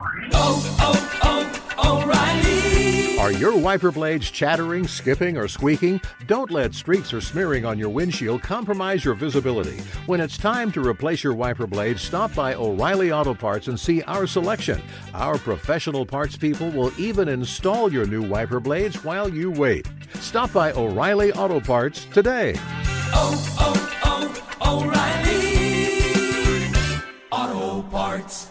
O'Reilly. Are your wiper blades chattering, skipping, or squeaking? Don't let streaks or smearing on your windshield compromise your visibility. When it's time to replace your wiper blades, stop by O'Reilly Auto Parts and see our selection. Our professional parts people will even install your new wiper blades while you wait. Stop by O'Reilly Auto Parts today. O'Reilly Auto Parts.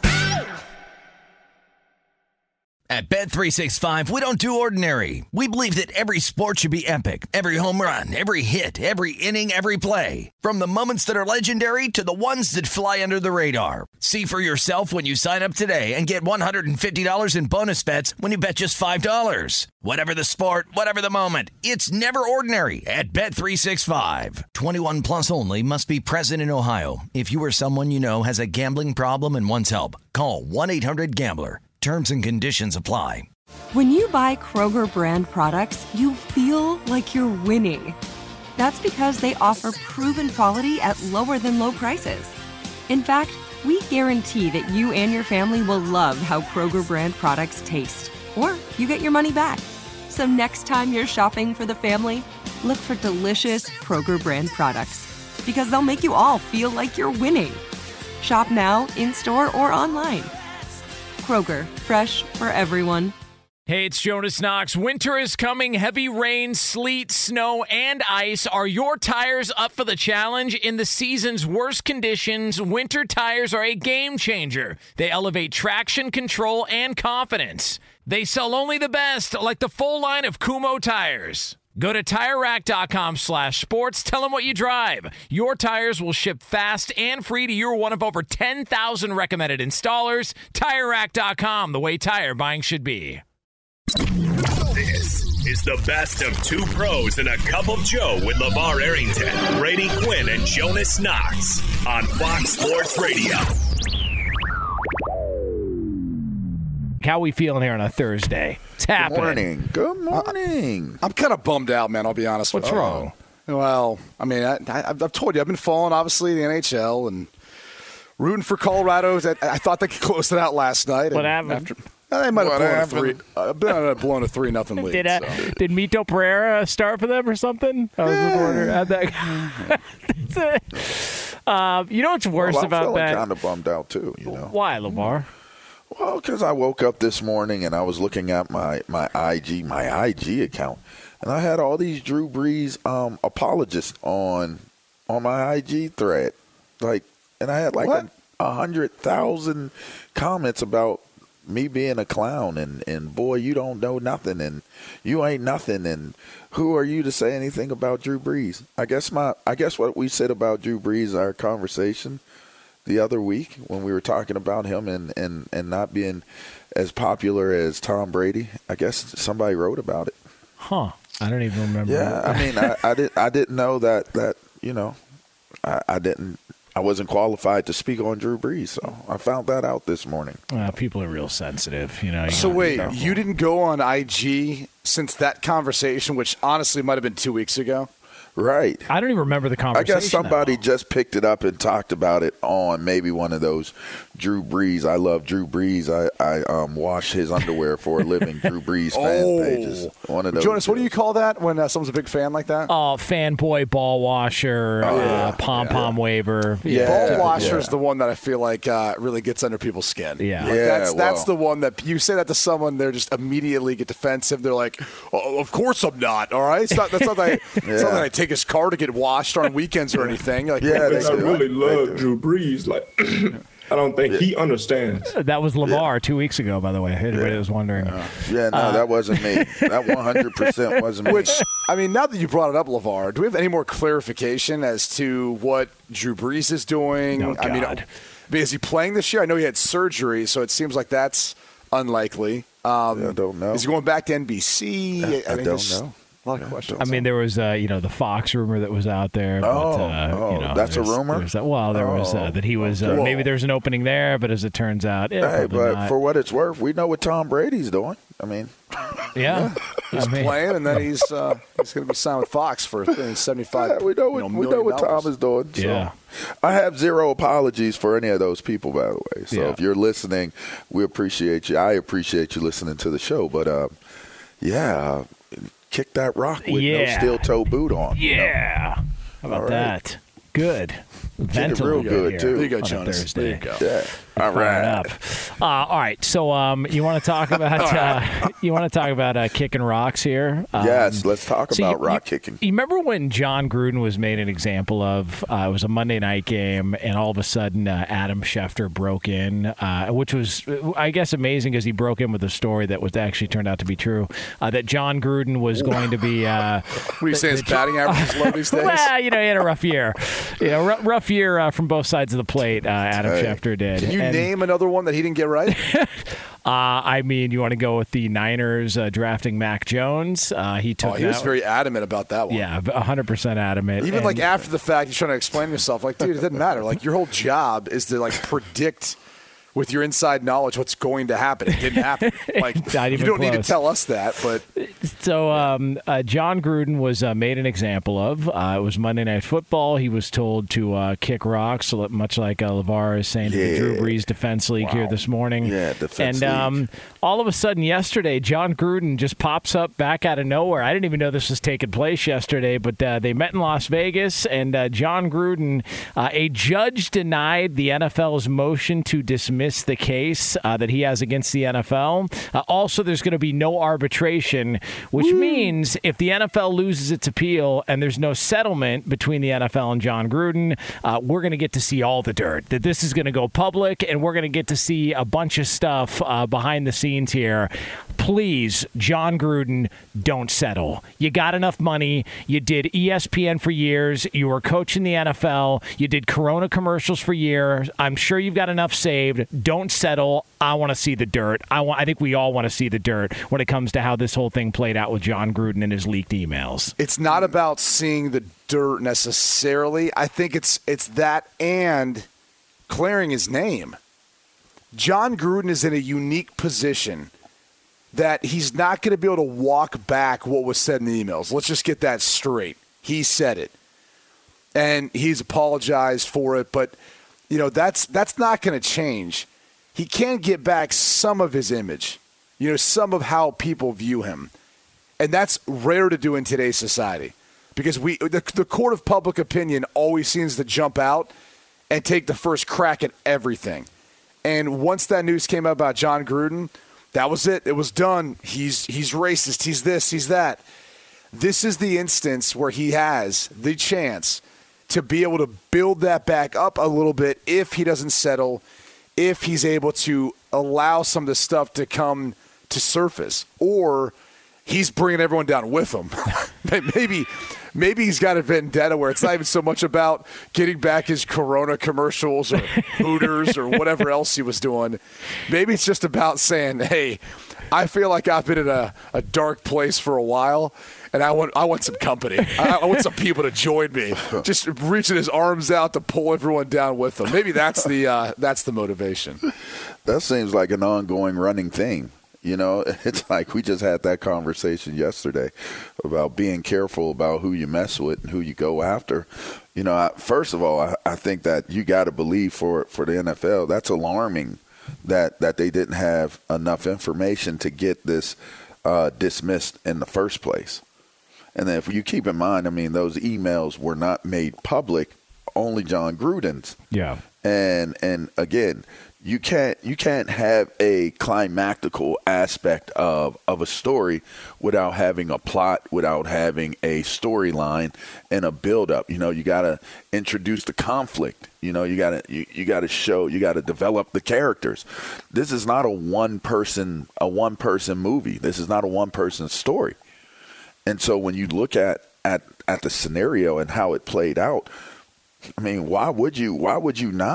At Bet365, we don't do ordinary. We believe that every sport should be epic. Every home run, every hit, every inning, every play. From the moments that are legendary to the ones that fly under the radar. See for yourself when you sign up today and get $150 in bonus bets when you bet just $5. Whatever the sport, whatever the moment, it's never ordinary at Bet365. 21 plus only. Must be present in Ohio. If you or someone you know has a gambling problem and wants help, call 1-800-GAMBLER. Terms and conditions apply. When you buy Kroger brand products, you feel like you're winning. That's because they offer proven quality at lower than low prices. In fact, we guarantee that you and your family will love how Kroger brand products taste, or you get your money back. So next time you're shopping for the family, look for delicious Kroger brand products, because they'll make you all feel like you're winning. Shop now, in-store, or online. Kroger, fresh for everyone. Hey, it's Jonas Knox. Winter is coming. Heavy rain, sleet, snow, and ice. Are your tires up for the challenge? In the season's worst conditions, winter tires are a game changer. They elevate traction, control, and confidence. They sell only the best, like the full line of Kumho tires. Go to TireRack.com/sports. Tell them what you drive. Your tires will ship fast and free to your one of over 10,000 recommended installers. TireRack.com, the way tire buying should be. This is the best of two pros and a cup of Joe with LeVar Arrington, Brady Quinn, and Jonas Knox on Fox Sports Radio. How we feeling here on a Thursday? It's happening. Good morning. I'm kind of bummed out, man. I'll be honest with you. What's wrong? Well, I mean, I've told you, I've been following, obviously, the NHL and rooting for Colorado. I thought they could close it out last night. What happened? They might have blown a 3-0 lead. Did Mito Pereira start for them or something? I was wondering. You know what's worse about that? I'm kind of bummed out, too. You know? Why, LeVar? Well, because I woke up this morning and I was looking at my IG account, and I had all these Drew Brees apologists on my IG thread, and I had 100,000 comments about me being a clown and boy, you don't know nothing and you ain't nothing and who are you to say anything about Drew Brees? I guess what we said about Drew Brees, our conversation the other week when we were talking about him and not being as popular as Tom Brady, I guess somebody wrote about it. Huh. I don't even remember. Yeah, I mean, I didn't know that you know, I wasn't qualified to speak on Drew Brees, so I found that out this morning. People are real sensitive, you know. So wait, you didn't go on IG since that conversation, which honestly might have been 2 weeks ago? Right. I don't even remember the conversation. I guess somebody just picked it up and talked about it on maybe one of those Drew Brees. I love Drew Brees. I wash his underwear for a living. Drew Brees fan pages. One of those. Jonas, what do you call that when someone's a big fan like that? Oh, fanboy, ball washer, pom-pom waver. Yeah. Ball washer is the one that I feel like really gets under people's skin. Yeah. That's the one that you say that to someone, they're just immediately get defensive. They're like, oh, of course I'm not. All right, that's not that I take his car to get washed on weekends or anything. Like, I really love Drew Brees. Like, I don't think he understands. That was LeVar 2 weeks ago, by the way. Everybody was wondering. That wasn't me. That 100% wasn't me. Which, I mean, now that you brought it up, LeVar, do we have any more clarification as to what Drew Brees is doing? Oh, God. I mean, is he playing this year? I know he had surgery, so it seems like that's unlikely. I don't know. Is he going back to NBC? I don't know. A lot of questions. I mean, there was, the Fox rumor that was out there. But, that's a rumor? There was that he was, maybe there's an opening there, but as it turns out, but not. For what it's worth, we know what Tom Brady's doing. I mean, he's playing, and then he's going to be signed with Fox for $75. We know what Tom is doing. So. Yeah. I have zero apologies for any of those people, by the way. So if you're listening, we appreciate you. I appreciate you listening to the show. But kick that rock with no steel-toe boot on. Yeah. How about that? Good. Real good, too. There you go, Jonas. There you go. Yeah. All right. All right. So you want to talk about kicking rocks here? Yes, let's talk about rock kicking. You remember when John Gruden was made an example of? It was a Monday night game, and all of a sudden Adam Schefter broke in, which was, I guess, amazing because he broke in with a story that was actually turned out to be true. That John Gruden was going to be. What are you saying? His batting average is low these days? Well, he had a rough year. Rough year from both sides of the plate. Adam Schefter did. Can you name another one that he didn't get right? You want to go with the Niners drafting Mac Jones? He was very adamant about that one. Yeah, 100% adamant. Even after the fact, he's trying to explain to himself, like, dude, it doesn't matter. Like, your whole job is to predict with your inside knowledge what's going to happen. It didn't happen. Like, you don't need to tell us that. But so John Gruden was made an example of. It was Monday Night Football. He was told to kick rocks, much like LeVar is saying to the Drew Brees Defense League here this morning. Yeah, Defense League. And all of a sudden yesterday, John Gruden just pops up back out of nowhere. I didn't even know this was taking place yesterday, but they met in Las Vegas, and John Gruden, a judge denied the NFL's motion to dismiss the case that he has against the NFL. Also, there's going to be no arbitration, which means if the NFL loses its appeal and there's no settlement between the NFL and John Gruden, we're going to get to see all the dirt. That this is going to go public, and we're going to get to see a bunch of stuff behind the scenes here. Please, John Gruden, don't settle. You got enough money. You did ESPN for years. You were coaching the NFL. You did Corona commercials for years. I'm sure you've got enough saved. Don't settle. I want to see the dirt. I think we all want to see the dirt when it comes to how this whole thing played out with John Gruden and his leaked emails. It's not about seeing the dirt necessarily. I think it's that and clearing his name. John Gruden is in a unique position that he's not going to be able to walk back what was said in the emails. Let's just get that straight. He said it, and he's apologized for it, but that's not going to change. He can get back some of his image, some of how people view him, and that's rare to do in today's society because the court of public opinion always seems to jump out and take the first crack at everything. And once that news came out about John Gruden, that was it. It was done. He's racist. He's this. He's that. This is the instance where he has the chance to be able to build that back up a little bit if he doesn't settle, if he's able to allow some of the stuff to come to surface, or he's bringing everyone down with him. Maybe he's got a vendetta where it's not even so much about getting back his Corona commercials or Hooters or whatever else he was doing. Maybe it's just about saying, hey, I feel like I've been in a dark place for a while, and I want some company. I want some people to join me. Just reaching his arms out to pull everyone down with him. Maybe that's the motivation. That seems like an ongoing running theme. It's like we just had that conversation yesterday about being careful about who you mess with and who you go after. First of all, I think that you got to believe for the NFL, that's alarming that they didn't have enough information to get this dismissed in the first place. And then if you keep in mind, those emails were not made public, only John Gruden's. Yeah. And again, you can't have a climactical aspect of a story without having a plot, without having a storyline and a build-up. You got to introduce the conflict. You got to show, you got to develop the characters. This is not a one-person movie. This is not a one-person story. And so when you look at the scenario and how it played out, why would you not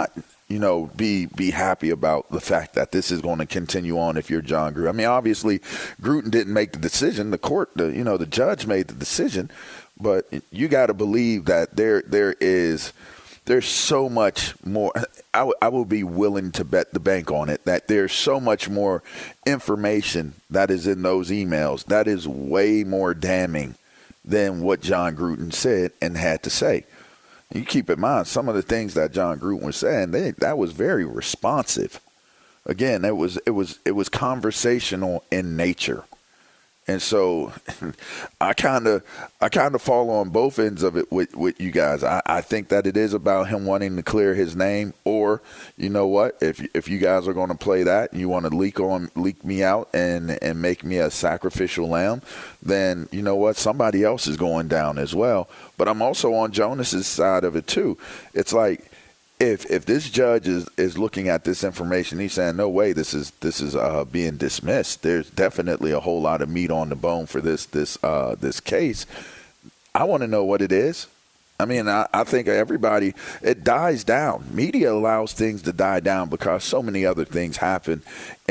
be happy about the fact that this is going to continue on if you're Jon Gruden. I mean, obviously, Gruden didn't make the decision. The judge made the decision. But you got to believe that there's so much more. I will be willing to bet the bank on it that there's so much more information that is in those emails that is way more damning than what Jon Gruden said and had to say. You keep in mind some of the things that Jon Gruden was saying. That was very responsive. Again, it was conversational in nature. And so I kind of fall on both ends of it with you guys. I think that it is about him wanting to clear his name, or you know what, if you guys are going to play that and you want to leak me out and make me a sacrificial lamb, then you know what, somebody else is going down as well. But I'm also on Jonas's side of it too. It's like, If this judge is looking at this information, he's saying, no way, this is being dismissed. There's definitely a whole lot of meat on the bone for this case. I want to know what it is. I mean, I think everybody, it dies down. Media allows things to die down because so many other things happen,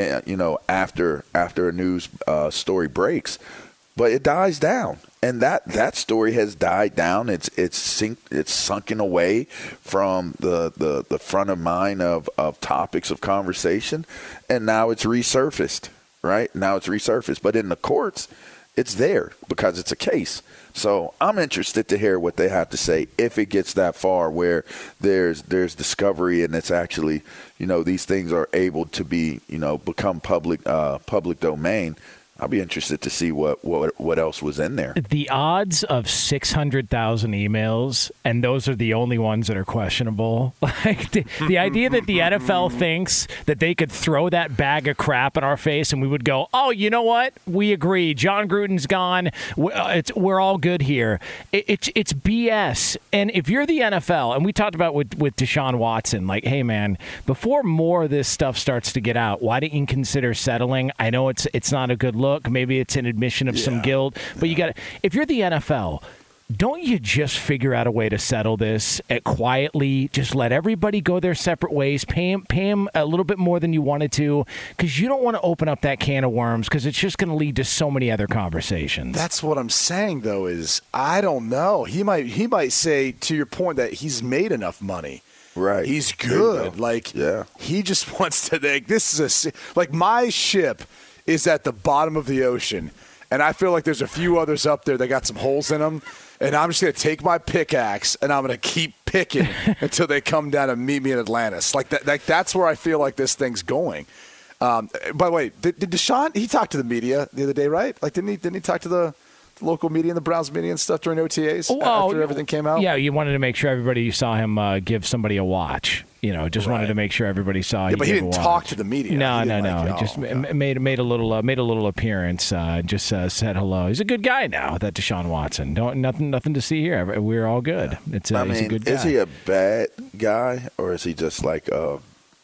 after a news story breaks. But it dies down. And that story has died down. It's sunken away from the front of mind of topics of conversation, and now it's resurfaced. Right now it's resurfaced, but in the courts, it's there because it's a case. So I'm interested to hear what they have to say if it gets that far where there's discovery and it's actually these things are able to be become public domain. I'll be interested to see what else was in there. The odds of 600,000 emails, and those are the only ones that are questionable. Like the idea that the NFL thinks that they could throw that bag of crap in our face and we would go, oh, you know what? We agree. Jon Gruden's gone. We're all good here. It's BS. And if you're the NFL, and we talked about with Deshaun Watson, like, hey, man, before more of this stuff starts to get out, why didn't you consider settling? I know it's not a good look. Maybe it's an admission of some guilt, but you got to. If you're the NFL, don't you just figure out a way to settle this quietly? Just let everybody go their separate ways. Pay him a little bit more than you wanted to, because you don't want to open up that can of worms, because it's just going to lead to so many other conversations. That's what I'm saying, though. Is I don't know. He might say, to your point, that he's made enough money. Right. He's good. He just wants to think this is my ship is at the bottom of the ocean, and I feel like there's a few others up there that got some holes in them, and I'm just going to take my pickaxe and I'm going to keep picking until they come down and meet me in Atlantis. That's where I feel like this thing's going. By the way, did Deshaun, he talked to the media the other day, right? Didn't he talk to the local media and the Browns media and stuff during OTAs after everything came out? Yeah, you wanted to make sure everybody saw him give somebody a watch. Wanted to make sure everybody saw. Yeah, but he didn't talk to the media. No. He just made a little appearance. Just said hello. He's a good guy now. That Deshaun Watson. Nothing to see here. We're all good. He's a good guy. Is he a bad guy, or is he just like what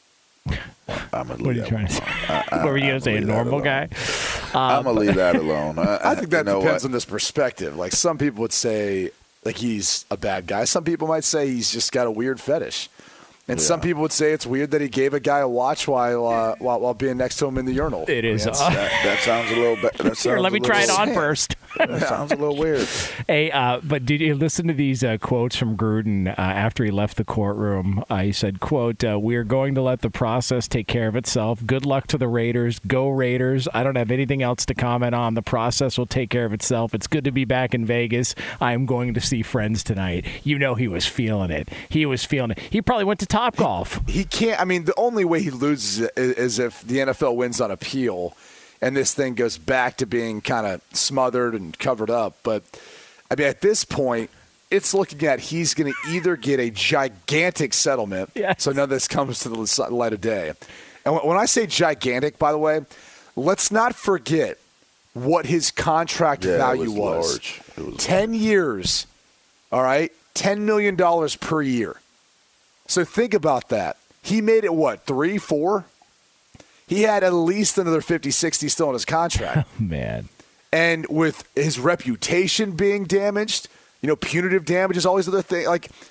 are you trying to say? What were you going to say? A normal guy? I'm going to leave that alone. I think that depends on this perspective. Like, some people would say he's a bad guy. Some people might say he's just got a weird fetish. And some people would say it's weird that he gave a guy a watch while being next to him in the urinal. It is. That sounds a little bit. Here, let me try it on first. That sounds a little weird. Hey, but did you listen to these quotes from Gruden after he left the courtroom? He said, quote, "We are going to let the process take care of itself. Good luck to the Raiders. Go Raiders. I don't have anything else to comment on. The process will take care of itself. It's good to be back in Vegas. I am going to see friends tonight." He was feeling it. He was feeling it. He probably went to Topgolf. He can't. I mean, the only way he loses is if the NFL wins on appeal and this thing goes back to being kind of smothered and covered up. But, I mean, at this point, it's looking at he's going to either get a gigantic settlement, so none of this comes to the light of day. And when I say gigantic, by the way, let's not forget what his contract value was. It was 10 years, all right? $10 million per year. So think about that. He made it, what, 3, 4? He had at least another 50, 60 still in his contract. Man. And with his reputation being damaged, punitive damages, all these other things.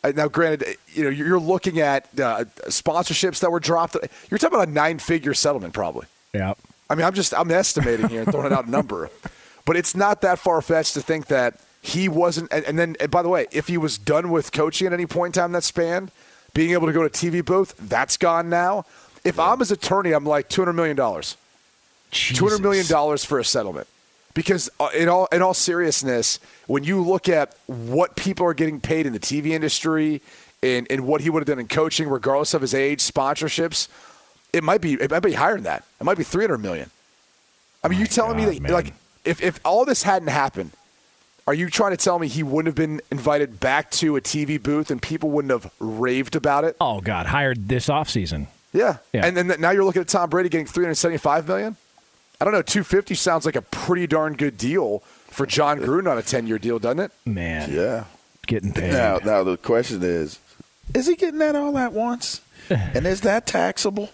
Now, granted, you're looking at sponsorships that were dropped. You're talking about a 9-figure settlement, probably. Yeah. I mean, I'm estimating here and throwing out a number, but it's not that far-fetched to think that he wasn't. And by the way, if he was done with coaching at any point in time in that span, being able to go to TV booth, that's gone now. If I'm his attorney, I'm like $200 million. $200 million for a settlement. Because in all seriousness, when you look at what people are getting paid in the TV industry and what he would have done in coaching, regardless of his age, sponsorships, it might be higher than that. It might be $300 million. I mean, you telling me that, man. Like, if all this hadn't happened, are you trying to tell me he wouldn't have been invited back to a TV booth and people wouldn't have raved about it? Oh, God, hired this offseason. Yeah. And then now you're looking at Tom Brady getting $375 million? I don't know, $250 sounds like a pretty darn good deal for John Gruden on a 10-year deal, doesn't it? Man. Yeah. Getting paid. Now the question is he getting that all at once? And is that taxable?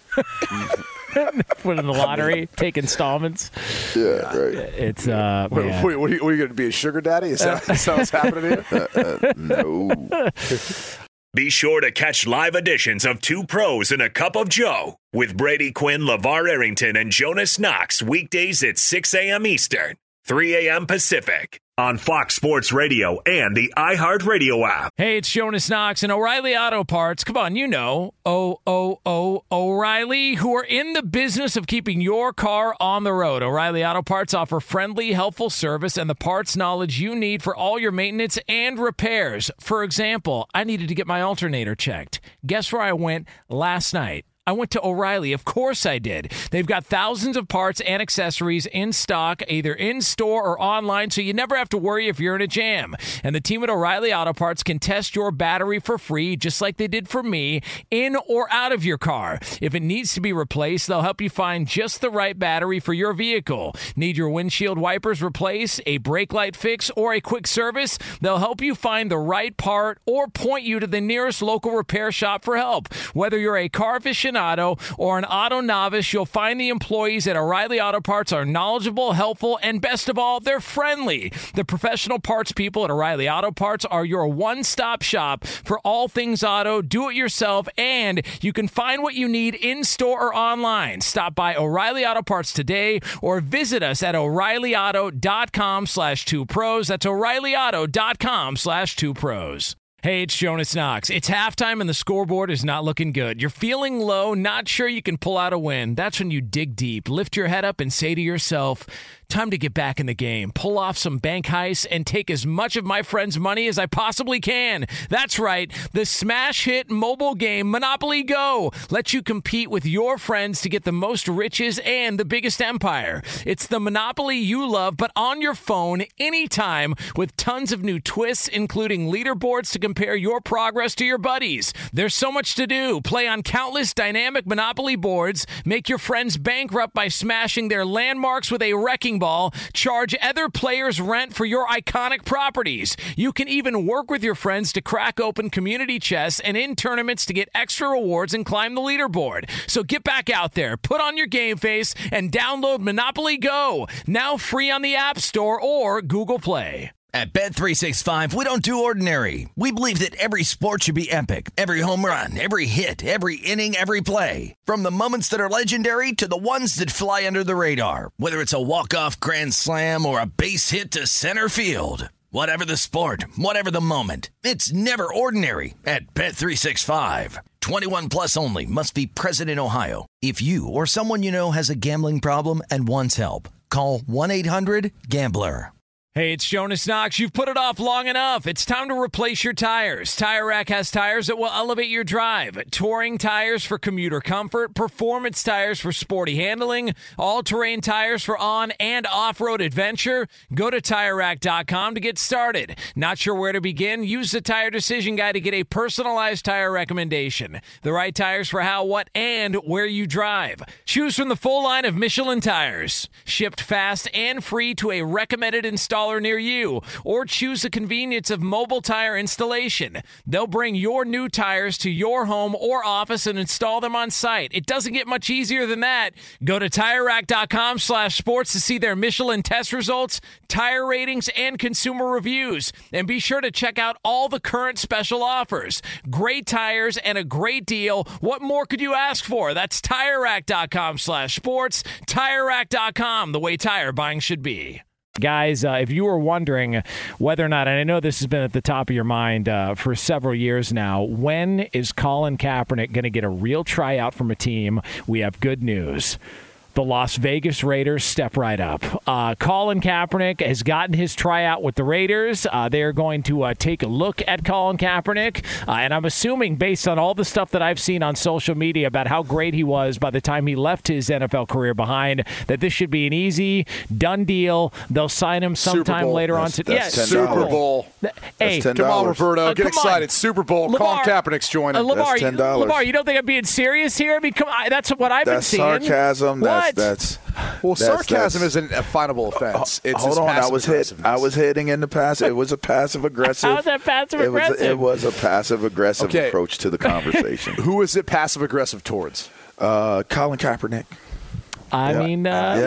Put in the lottery, take installments. Yeah, right. It's What are you going to be, a sugar daddy? Is that what's happening here? No. Be sure to catch live editions of Two Pros and a Cup of Joe with Brady Quinn, LeVar Arrington, and Jonas Knox weekdays at 6 a.m. Eastern, 3 a.m. Pacific on Fox Sports Radio and the iHeartRadio app. Hey, it's Jonas Knox and O'Reilly Auto Parts. Come on, you know, O'Reilly, who are in the business of keeping your car on the road. O'Reilly Auto Parts offer friendly, helpful service and the parts knowledge you need for all your maintenance and repairs. For example, I needed to get my alternator checked. Guess where I went last night? I went to O'Reilly. Of course I did. They've got thousands of parts and accessories in stock, either in store or online, so you never have to worry if you're in a jam. And the team at O'Reilly Auto Parts can test your battery for free, just like they did for me, in or out of your car. If it needs to be replaced, they'll help you find just the right battery for your vehicle. Need your windshield wipers replaced, a brake light fix, or a quick service? They'll help you find the right part or point you to the nearest local repair shop for help. Whether you're a car aficionado or an auto novice, you'll find the employees at O'Reilly Auto Parts are knowledgeable, helpful, and best of all, they're friendly. The professional parts people at O'Reilly Auto Parts are your one-stop shop for all things auto, do-it-yourself, and you can find what you need in-store or online. Stop by O'Reilly Auto Parts today or visit us at O'ReillyAuto.com/2pros. That's O'ReillyAuto.com/2pros. Hey, it's Jonas Knox. It's halftime and the scoreboard is not looking good. You're feeling low, not sure you can pull out a win. That's when you dig deep, lift your head up and say to yourself, time to get back in the game, pull off some bank heists, and take as much of my friends' money as I possibly can. That's right. The smash hit mobile game Monopoly Go lets you compete with your friends to get the most riches and the biggest empire. It's the Monopoly you love, but on your phone anytime with tons of new twists, including leaderboards to compare your progress to your buddies. There's so much to do. Play on countless dynamic Monopoly boards, make your friends bankrupt by smashing their landmarks with a wrecking ball, charge other players rent for your iconic properties. You can even work with your friends to crack open community chests and in tournaments to get extra rewards and climb the leaderboard. So get back out there, put on your game face, and download Monopoly Go, now free on the App Store or Google Play. At Bet365, we don't do ordinary. We believe that every sport should be epic. Every home run, every hit, every inning, every play. From the moments that are legendary to the ones that fly under the radar. Whether it's a walk-off grand slam or a base hit to center field. Whatever the sport, whatever the moment. It's never ordinary at Bet365. 21 plus only. Must be present in Ohio. If you or someone you know has a gambling problem and wants help, call 1-800-GAMBLER. Hey, it's Jonas Knox. You've put it off long enough. It's time to replace your tires. Tire Rack has tires that will elevate your drive. Touring tires for commuter comfort, performance tires for sporty handling, all-terrain tires for on- and off-road adventure. Go to TireRack.com to get started. Not sure where to begin? Use the Tire Decision Guide to get a personalized tire recommendation. The right tires for how, what, and where you drive. Choose from the full line of Michelin tires. Shipped fast and free to a recommended installer installer near you, or choose the convenience of mobile tire installation. They'll bring your new tires to your home or office and install them on site. It doesn't get much easier than that. Go to TireRack.com/sports to see their Michelin test results, tire ratings, and consumer reviews. And be sure to check out all the current special offers. Great tires and a great deal. What more could you ask for? That's TireRack.com/sports. TireRack.com, the way tire buying should be. Guys, if you were wondering whether or not, and I know this has been at the top of your mind for several years now, when is Colin Kaepernick going to get a real tryout from a team? We have good news. The Las Vegas Raiders step right up. Colin Kaepernick has gotten his tryout with the Raiders. They're going to take a look at Colin Kaepernick. And I'm assuming, based on all the stuff that I've seen on social media about how great he was by the time he left his NFL career behind, that this should be an easy, done deal. They'll sign him sometime later on. That's Super Bowl. Hey, come on, Roberto. Get excited. Super Bowl. Colin Kaepernick's joining. LeVar, that's $10. LeVar, you don't think I'm being serious here? I mean, come on. That's what I've been seeing. That's sarcasm. Sarcasm isn't a finable offense. It's hold on, I was hitting in the passive. It was a passive aggressive. How is that passive aggressive? It was a passive aggressive approach to the conversation. Who is it passive aggressive towards? Colin Kaepernick. I mean,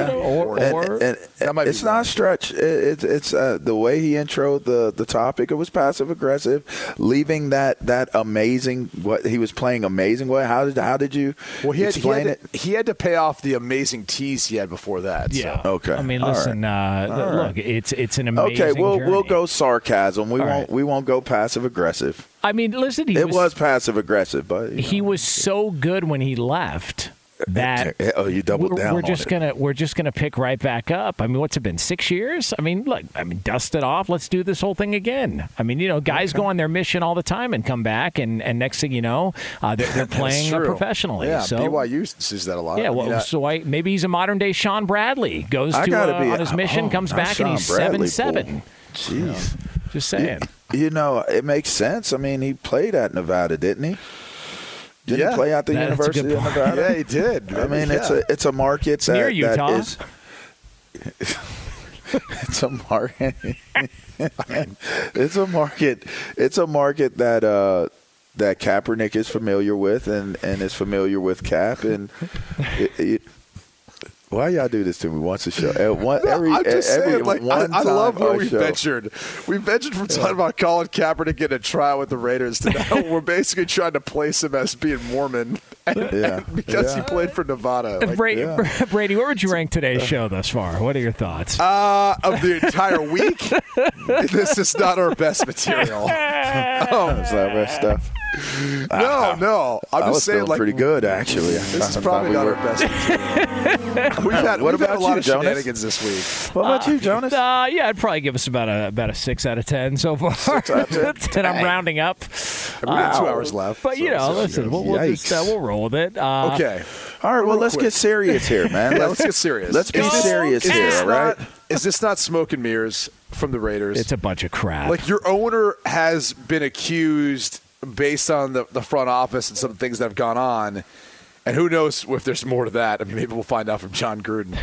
it's not a stretch. It's the way he introed the topic. It was passive aggressive, leaving that amazing. What he was playing amazing. What? How did you explain it? He had to pay off the amazing tease he had before that. Yeah. So. Okay. I mean, listen. Look, it's an amazing. Okay. Journey. We'll go sarcasm. We won't go passive aggressive. I mean, listen. It was passive aggressive, but he was so good when he left. That you doubled down. We're just gonna pick right back up. I mean, what's it been, 6 years? I mean, look, dust it off. Let's do this whole thing again. I mean, guys go on their mission all the time and come back, and next thing you know, they're playing professionally. Yeah, so, BYU sees that a lot. Yeah, maybe he's a modern day Sean Bradley. Goes on his mission, comes back, and he's 7-7. Jeez, just saying. It makes sense. I mean, he played at Nevada, didn't he? Didn't he play at the University of Nevada? Yeah, he did. I mean, it's a market that, near Utah. That is. It's a market. It's a market that Kaepernick is familiar with and is familiar with Cap, and why y'all do this to me once a show? I love where we ventured. We ventured from talking about Colin Kaepernick getting a tryout with the Raiders to now we're basically trying to place him as being Mormon because he played for Nevada. Brady, where would you rank today's show thus far? What are your thoughts? Of the entire week, this is not our best material. Is that best stuff? No. I'm just saying, pretty good actually. This is probably not our best material. We've had a lot of shenanigans this week. What about you, Jonas? I'd probably give us about a 6 out of 10 so far. 6 out of 10. And I'm rounding up. We got 2 hours left. But listen, we'll roll with it. Okay. All right. Well, let's get serious here, man. Let's get serious. Let's be serious here, all right? Is this not smoke and mirrors from the Raiders? It's a bunch of crap. Like, your owner has been accused based on the front office and some things that have gone on. And who knows if there's more to that. I mean, maybe we'll find out from John Gruden.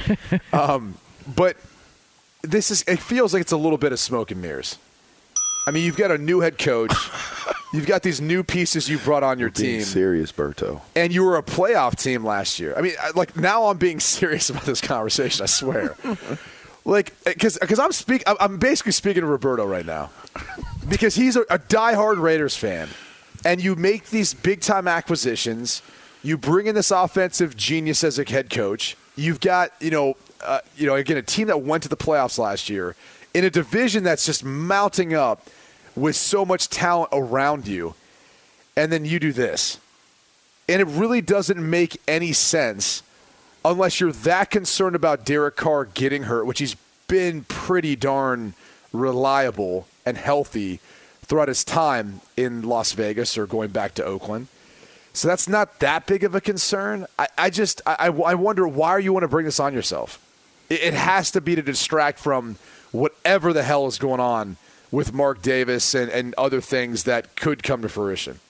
But it feels like it's a little bit of smoke and mirrors. I mean, you've got a new head coach. You've got these new pieces you brought on your team. Serious, Berto. And you were a playoff team last year. I mean, now I'm being serious about this conversation, I swear. Because I'm basically speaking to Roberto right now. Because he's a diehard Raiders fan. And you make these big-time acquisitions. You bring in this offensive genius as a head coach. You've got, again, a team that went to the playoffs last year in a division that's just mounting up with so much talent around you. And then you do this. And it really doesn't make any sense unless you're that concerned about Derek Carr getting hurt, which he's been pretty darn reliable and healthy throughout his time in Las Vegas or going back to Oakland. So that's not that big of a concern. I wonder, why you want to bring this on yourself? It has to be to distract from whatever the hell is going on with Mark Davis and other things that could come to fruition.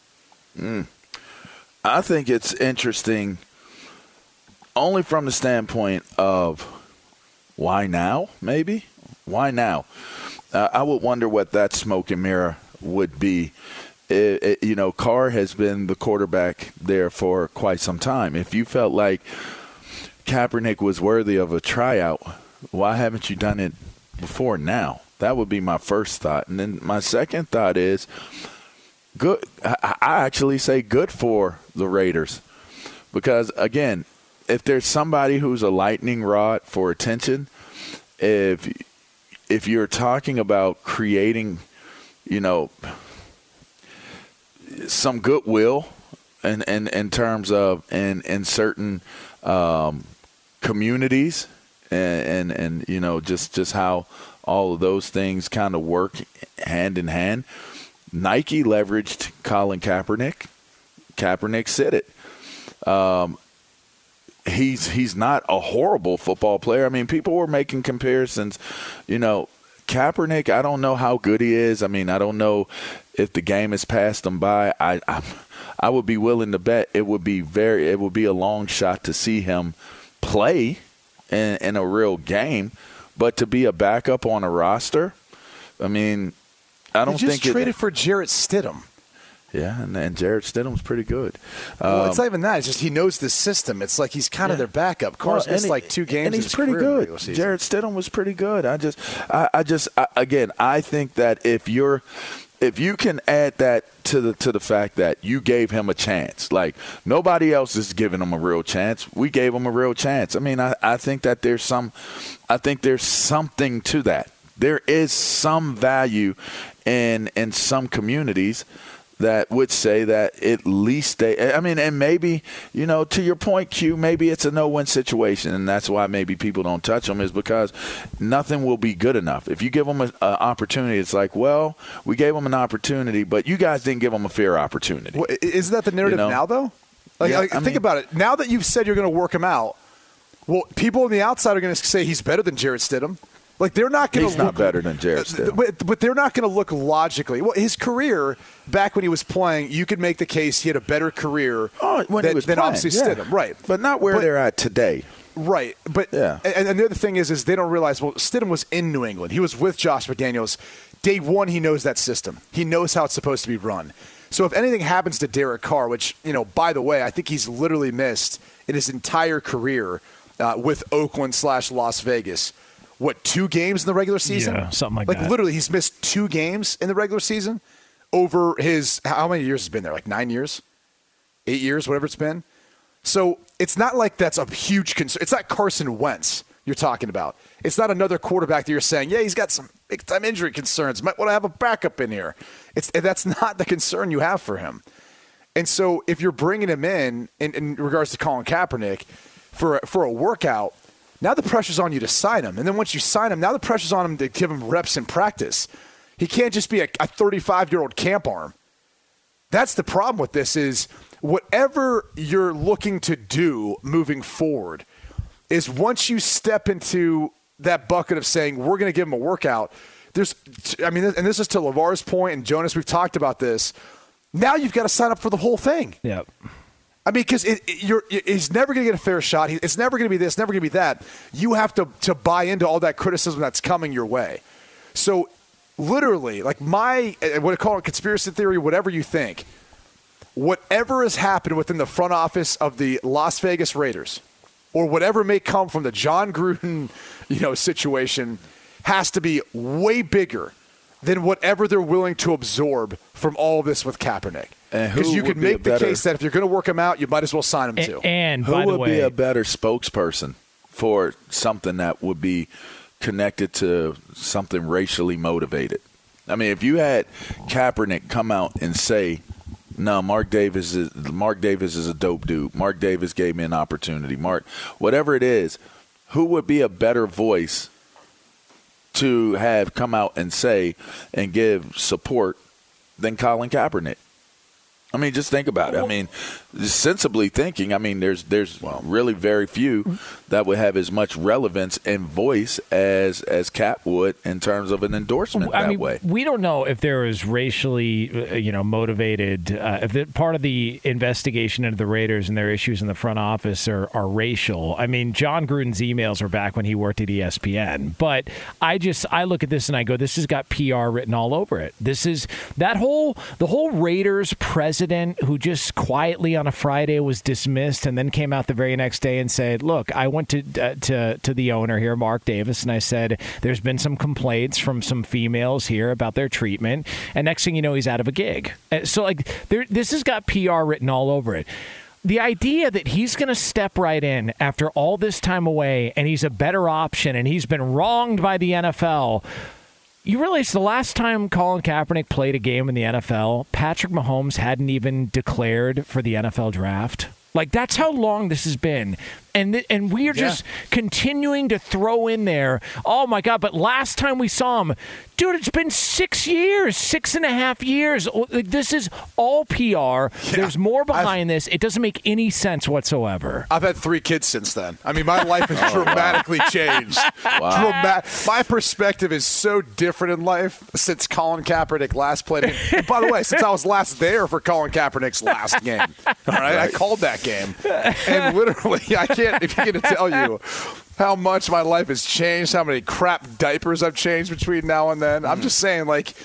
I think it's interesting only from the standpoint of why now, maybe? Why now? I would wonder what that smoke and mirror would be. Carr has been the quarterback there for quite some time. If you felt like Kaepernick was worthy of a tryout, why haven't you done it before now? That would be my first thought. And then my second thought is, good. I actually say good for the Raiders because, again, if there's somebody who's a lightning rod for attention, if you're talking about creating, some goodwill in terms of in certain communities and just how all of those things kind of work hand in hand. Nike leveraged Colin Kaepernick. Kaepernick said it. He's not a horrible football player. I mean, people were making comparisons. Kaepernick, I don't know how good he is. I mean, I don't know if the game has passed him by. I would be willing to bet it would be a long shot to see him play in a real game, but to be a backup on a roster, I mean, I don't think traded for Jarrett Stidham. Yeah, and Jarrett Stidham's pretty good. It's not even that. It's just he knows the system. It's like he's kind of their backup. Carr's missed like 2 games. And he's pretty good. Jarrett Stidham was pretty good. I think that if you can add that to the fact that you gave him a chance, like nobody else is giving him a real chance. We gave him a real chance. I mean, I think that there's something to that. There is some value in some communities that would say that at least and maybe, to your point, Q, maybe it's a no-win situation, and that's why maybe people don't touch them, is because nothing will be good enough. If you give them an opportunity, it's like, well, we gave them an opportunity, but you guys didn't give them a fair opportunity. Well, isn't that the narrative now, though? Think about it. Now that you've said you're going to work him out, well, people on the outside are going to say he's better than Jarrett Stidham. Like they're not going to. He's not better than Jarrett Stidham, but they're not going to look logically. Well, his career back when he was playing, you could make the case he had a better career than obviously Stidham, right? But not where they're at today, right? But and the other thing is they don't realize. Well, Stidham was in New England. He was with Josh McDaniels. Day one, he knows that system. He knows how it's supposed to be run. So if anything happens to Derek Carr, which by the way, I think he's literally missed in his entire career with Oakland/Las Vegas. 2 games in the regular season? Yeah, something like that. Like, literally, he's missed 2 games in the regular season over his – how many years has been there? Like 9 years? 8 years, whatever it's been? So it's not like that's a huge concern. It's not Carson Wentz you're talking about. It's not another quarterback that you're saying, yeah, he's got some big-time injury concerns. Might want to have a backup in here. That's not the concern you have for him. And so if you're bringing him in regards to Colin Kaepernick for a workout – now the pressure's on you to sign him. And then once you sign him, now the pressure's on him to give him reps in practice. He can't just be a 35-year-old camp arm. That's the problem with this is whatever you're looking to do moving forward is once you step into that bucket of saying we're going to give him a workout, and this is to LeVar's point, and Jonas, we've talked about this, now you've got to sign up for the whole thing. Yep. I mean, because he's never going to get a fair shot. It's never going to be this, never going to be that. You have to buy into all that criticism that's coming your way. So, literally, like what I call it, conspiracy theory, whatever you think, whatever has happened within the front office of the Las Vegas Raiders, or whatever may come from the John Gruden, situation, has to be way bigger than whatever they're willing to absorb from all of this with Kaepernick. Because you can make the case that if you're going to work him out, you might as well sign him too. And who would be a better spokesperson for something that would be connected to something racially motivated? I mean, if you had Kaepernick come out and say, no, Mark Davis is a dope dude. Mark Davis gave me an opportunity. Whatever it is, who would be a better voice to have come out and say and give support than Colin Kaepernick? I mean, just think about it. I mean, sensibly thinking, I mean, there's really very few that would have as much relevance and voice as Cap would in terms of an endorsement way. We don't know if there was racially, motivated. If part of the investigation into the Raiders and their issues in the front office are racial. I mean, John Gruden's emails were back when he worked at ESPN. But I look at this and I go, this has got PR written all over it. This is the whole Raiders president who just quietly on a Friday was dismissed and then came out the very next day and said, look, I went to the owner here, Mark Davis, and I said, there's been some complaints from some females here about their treatment. And next thing you know, he's out of a gig. So, this has got PR written all over it. The idea that he's going to step right in after all this time away and he's a better option and he's been wronged by the NFL. You realize the last time Colin Kaepernick played a game in the NFL, Patrick Mahomes hadn't even declared for the NFL draft. That's how long this has been. And we are just continuing to throw in there, oh, my God, but last time we saw him, dude, it's been 6 years, 6.5 years. This is all PR. Yeah, there's more behind this. It doesn't make any sense whatsoever. I've had 3 kids since then. I mean, my life has dramatically changed. Wow. My perspective is so different in life since Colin Kaepernick last played. And by the way, since I was last there for Colin Kaepernick's last game. All right? I called that game. And literally, I can't begin to tell you how much my life has changed, how many crap diapers I've changed between now and then. I'm just saying,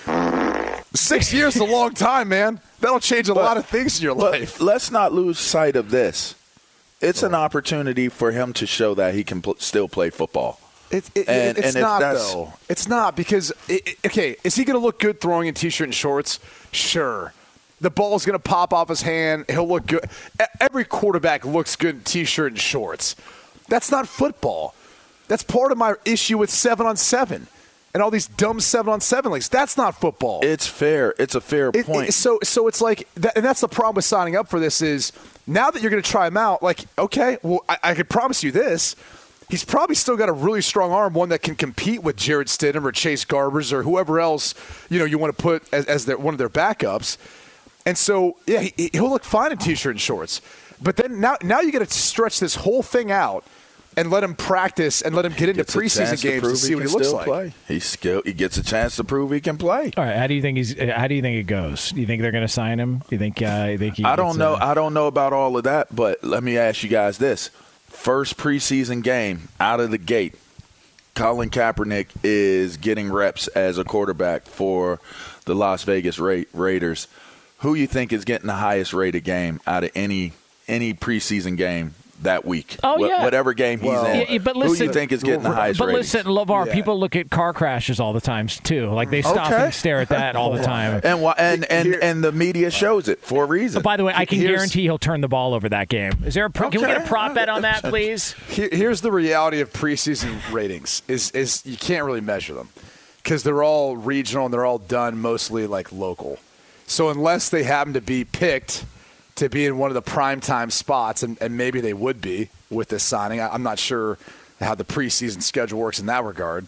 6 years is a long time, man. That'll change a lot of things in your life. Let's not lose sight of this. It's an opportunity for him to show that he can still play football. It's not, though. It's not because, is he going to look good throwing in T-shirt and shorts? Sure. The ball's going to pop off his hand. He'll look good. Every quarterback looks good in T-shirt and shorts. That's not football. That's part of my issue with 7-on-7 and all these dumb 7-on-7 leagues. That's not football. It's fair. It's a fair point. So it's like that, and that's the problem with signing up for this is now that you're going to try him out, okay, well, I could promise you this. He's probably still got a really strong arm, one that can compete with Jarrett Stidham or Chase Garbers or whoever else you want to put as one of their backups. And so, he'll look fine in T-shirt and shorts. But then now you got to stretch this whole thing out and let him practice and let him get into preseason games to see what he looks like. Play. He gets a chance to prove he can play. All right, how do you think it goes? Do you think they're going to sign him? Do you think I don't know. I don't know about all of that, but let me ask you guys this. First preseason game out of the gate, Colin Kaepernick is getting reps as a quarterback for the Las Vegas Raiders. Who you think is getting the highest rated game out of any preseason game that week? Whatever game he's in. But listen, who do you think is getting the highest rating? But listen, LeVar, people look at car crashes all the time too. They stop and stare at that all the time. And the media shows it for a reason. By the way, I can guarantee he'll turn the ball over that game. Is there can we get a prop bet on that, please? Here's the reality of preseason ratings: is you can't really measure them because they're all regional and they're all done mostly local. So unless they happen to be picked to be in one of the primetime spots, and maybe they would be with this signing. I'm not sure how the preseason schedule works in that regard.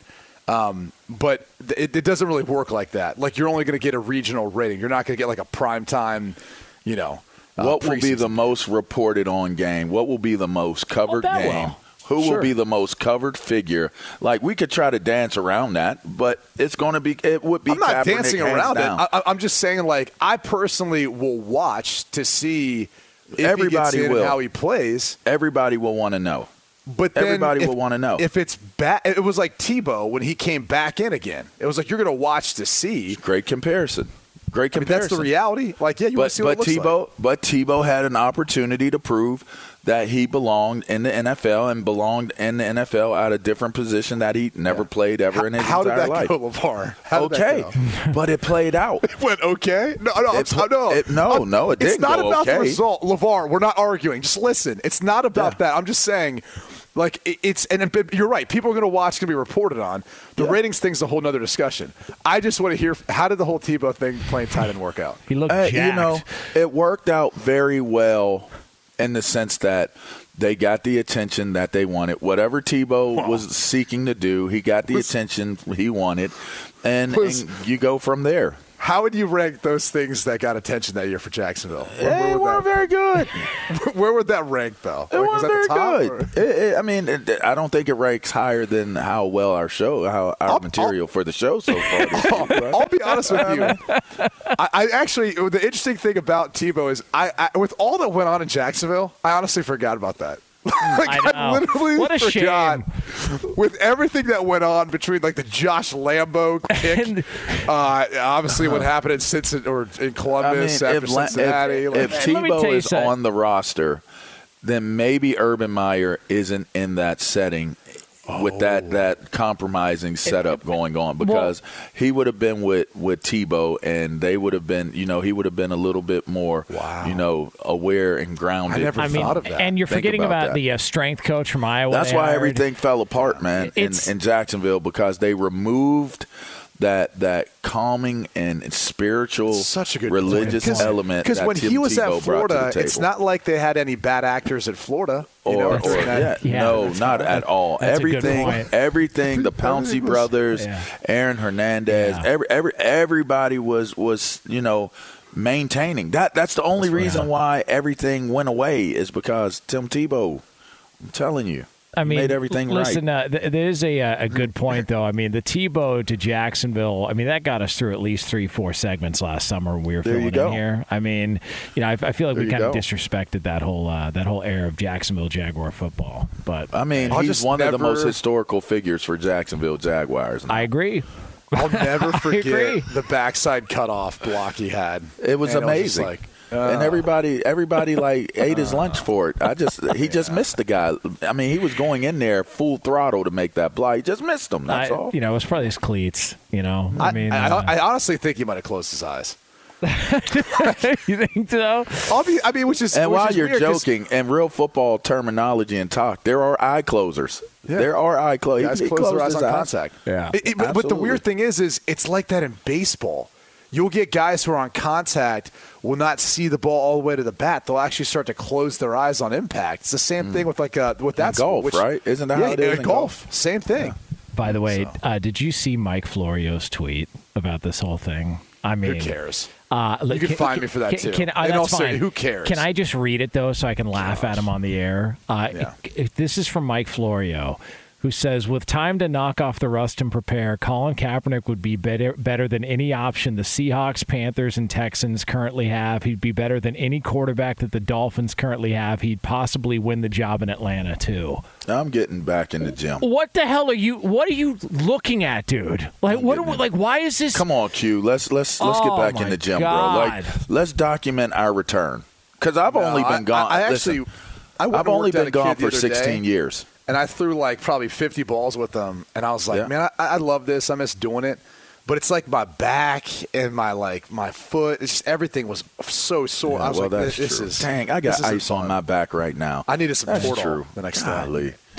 But it doesn't really work like that. You're only going to get a regional rating. You're not going to get a primetime, what will be the most reported on game? What will be the most covered game? Who will be the most covered figure? We could try to dance around that, but it would be I'm not Kaepernick dancing around down. it. I'm just saying, I personally will watch to see if everybody he gets in will. and how he plays. Everybody will want to know. But then everybody will want to know. If it's bad, it was like Tebow when he came back in again. It was you're going to watch to see. Great comparison. Great comparison. That's the reality. You want to see what it looks like. But Tebow had an opportunity to prove that he belonged in the NFL and belonged in the NFL at a different position that he never played ever in his entire life. How did that go, LeVar? How did that go? But it played out. It went okay? No, it didn't go okay. It's not about the result, LeVar. We're not arguing. Just listen. It's not about that. I'm just saying, you're right. People are going to watch, it's going to be reported on. The ratings thing's a whole nother discussion. I just want to hear, how did the whole Tebow thing playing tight end work out? He looked jacked. It worked out very well in the sense that they got the attention that they wanted. Whatever Tebow was seeking to do, he got the attention he wanted, and you go from there. How would you rank those things that got attention that year for Jacksonville? They weren't very good. Where would that rank, though? It wasn't very good. I don't think it ranks higher than how well our material for the show so far. I'll be honest with you. I actually, the interesting thing about Tebow is, I with all that went on in Jacksonville, I honestly forgot about that. I literally forgot. Shame. With everything that went on between the Josh Lambo kick, obviously what happened in Cincinnati or in Columbus after Cincinnati. If Tebow is on the roster, then maybe Urban Meyer isn't in that setting with that compromising setup going on, because he would have been with Tebow, and they would have been, he would have been a little bit more, aware and grounded. I never thought of that. And you're forgetting about the strength coach from Iowa. That's why everything fell apart, man, in Jacksonville, because they removed that calming and spiritual, such a good religious element. Because when he was at Florida, it's not like they had any bad actors at Florida. No, not at all. Everything, the Pouncey brothers, Aaron Hernandez, everybody was maintaining that. That's the only reason why everything went away, is because Tim Tebow. I'm telling you. Made everything listen, right. There's a good point, though. The Tebow to Jacksonville, that got us through at least 3-4 segments last summer when we were filling in here. I feel like we kind of disrespected that whole era of Jacksonville Jaguar football. But he's one of the most historical figures for Jacksonville Jaguars. I agree. I'll never forget the backside cutoff block he had. It was amazing. And everybody ate his lunch for it. He just missed the guy. He was going in there full throttle to make that block. He just missed him. That's all. It was probably his cleats. I honestly think he might have closed his eyes. You think so? While you're joking, and real football terminology and talk, there are eye closers. Yeah. There are eye closers. Guys close their eyes on contact. Yeah. But the weird thing is it's like that in baseball. You'll get guys who are on contact will not see the ball all the way to the bat. They'll actually start to close their eyes on impact. It's the same thing with that golf, right? Isn't that how it is in golf? Same thing. Yeah. By the way, did you see Mike Florio's tweet about this whole thing? Who cares? You can find me for that too. That's fine. Who cares? Can I just read it though, so I can laugh at him on the air? This is from Mike Florio, who says, with time to knock off the rust and prepare, Colin Kaepernick would be better than any option the Seahawks, Panthers, and Texans currently have. He'd be better than any quarterback that the Dolphins currently have. He'd possibly win the job in Atlanta, too. I'm getting back in the gym. What the hell are you looking at, dude? Why is this? Come on, Q. Let's get back in the gym, bro. Let's document our return. Because I've only been gone. I've only been gone for 16 years. And I threw probably 50 balls with them, and I was like, man, I love this. I miss doing it. But it's like my back and my foot. It's just everything was so sore. I was this is dang. I got ice on my back right now. I needed some Toradol the next time.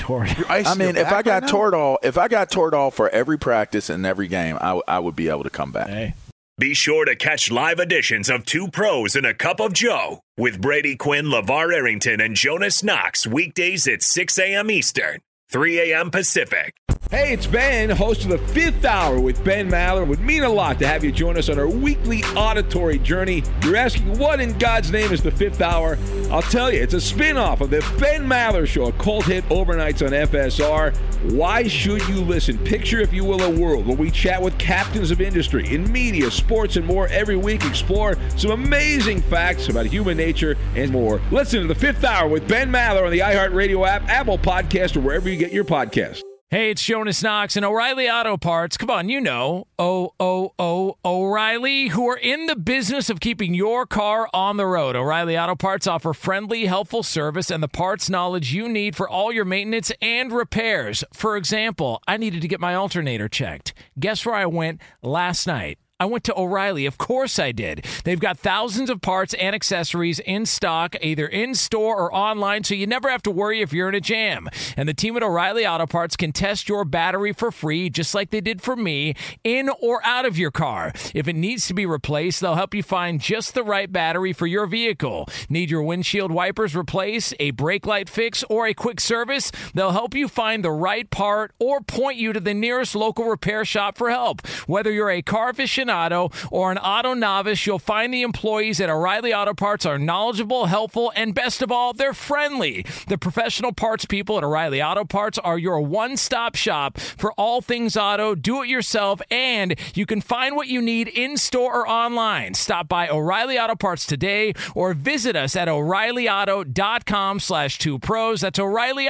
If I got Toradol for every practice and every game, I would be able to come back. Hey. Be sure to catch live editions of Two Pros and a Cup of Joe with Brady Quinn, LeVar Arrington, and Jonas Knox weekdays at 6 a.m. Eastern, 3 a.m. Pacific. Hey, it's Ben, host of the Fifth Hour with Ben Maller. It would mean a lot to have you join us on our weekly auditory journey. You're asking, what in God's name is the Fifth Hour? I'll tell you, it's a spin-off of the Ben Maller Show, a cult hit overnights on FSR. Why should you listen? Picture, if you will, a world where we chat with captains of industry in media, sports, and more every week. Explore some amazing facts about human nature and more. Listen to the Fifth Hour with Ben Maller on the iHeartRadio app, Apple Podcast, or wherever you get your podcasts. Hey, it's Jonas Knox and O'Reilly Auto Parts. Come on, O'Reilly, who are in the business of keeping your car on the road. O'Reilly Auto Parts offer friendly, helpful service and the parts knowledge you need for all your maintenance and repairs. For example, I needed to get my alternator checked. Guess where I went last night? I went to O'Reilly. Of course I did. They've got thousands of parts and accessories in stock, either in store or online, so you never have to worry if you're in a jam. And the team at O'Reilly Auto Parts can test your battery for free, just like they did for me, in or out of your car. If it needs to be replaced, they'll help you find just the right battery for your vehicle. Need your windshield wipers replaced, a brake light fix, or a quick service? They'll help you find the right part or point you to the nearest local repair shop for help. Whether you're a car aficionado aficionado or an auto novice, you'll find the employees at O'Reilly Auto Parts are knowledgeable, helpful, and best of all, they're friendly. The professional parts people at O'Reilly Auto Parts are your one-stop shop for all things auto, do-it-yourself, and you can find what you need in-store or online. Stop by O'Reilly Auto Parts today or visit us at O'ReillyAuto.com/2pros. That's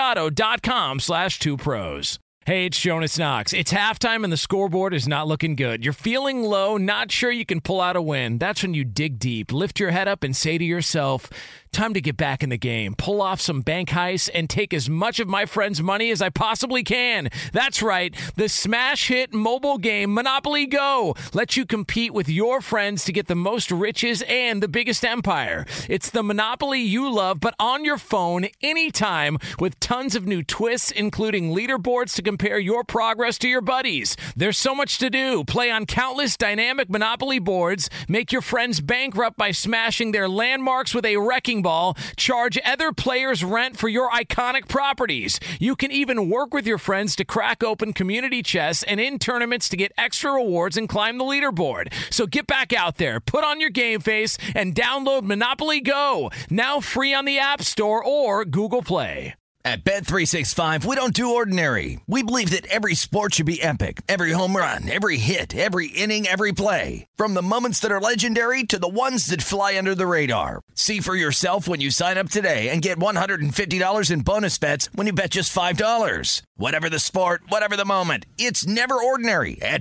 O'ReillyAuto.com/2pros. Hey, it's Jonas Knox. It's halftime and the scoreboard is not looking good. You're feeling low, not sure you can pull out a win. That's when you dig deep, lift your head up, and say to yourself, time to get back in the game, pull off some bank heists, and take as much of my friends' money as I possibly can. That's right. The smash hit mobile game Monopoly Go lets you compete with your friends to get the most riches and the biggest empire. It's the Monopoly you love, but on your phone anytime with tons of new twists, including leaderboards to compare your progress to your buddies. There's so much to do. Play on countless dynamic Monopoly boards, make your friends bankrupt by smashing their landmarks with a wrecking ball, charge other players rent for your iconic properties. You can even work with your friends to crack open community chests and in tournaments to get extra rewards and climb the leaderboard. So get back out there, put on your game face, and download Monopoly Go, now free on the App Store or Google Play. At Bet365, we don't do ordinary. We believe that every sport should be epic. Every home run, every hit, every inning, every play. From the moments that are legendary to the ones that fly under the radar. See for yourself when you sign up today and get $150 in bonus bets when you bet just $5. Whatever the sport, whatever the moment, it's never ordinary at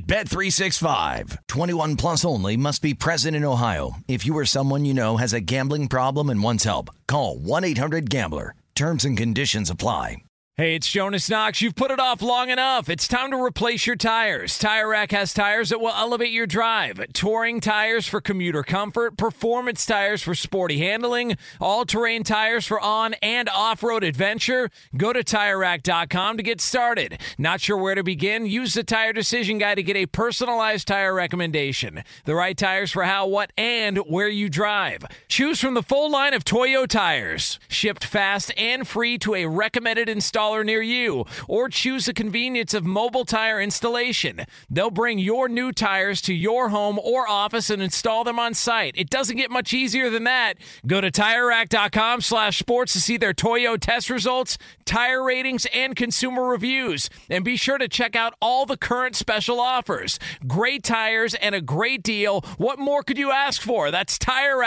Bet365. 21 plus only. Must be present in Ohio. If you or someone you know has a gambling problem and wants help, call 1-800-GAMBLER. Terms and conditions apply. Hey, it's Jonas Knox. You've put it off long enough. It's time to replace your tires. Tire Rack has tires that will elevate your drive. Touring tires for commuter comfort, performance tires for sporty handling, all-terrain tires for on- and off-road adventure. Go to TireRack.com to get started. Not sure where to begin? Use the Tire Decision Guide to get a personalized tire recommendation. The right tires for how, what, and where you drive. Choose from the full line of Toyo tires. Shipped fast and free to a recommended installer near you, or choose the convenience of mobile tire installation. They'll bring your new tires to your home or office and install them on site. It doesn't get much easier than that. Go to TireRack.com/sports to see their Toyo test results, tire ratings, and consumer reviews. And be sure to check out all the current special offers. Great tires and a great deal. What more could you ask for? That's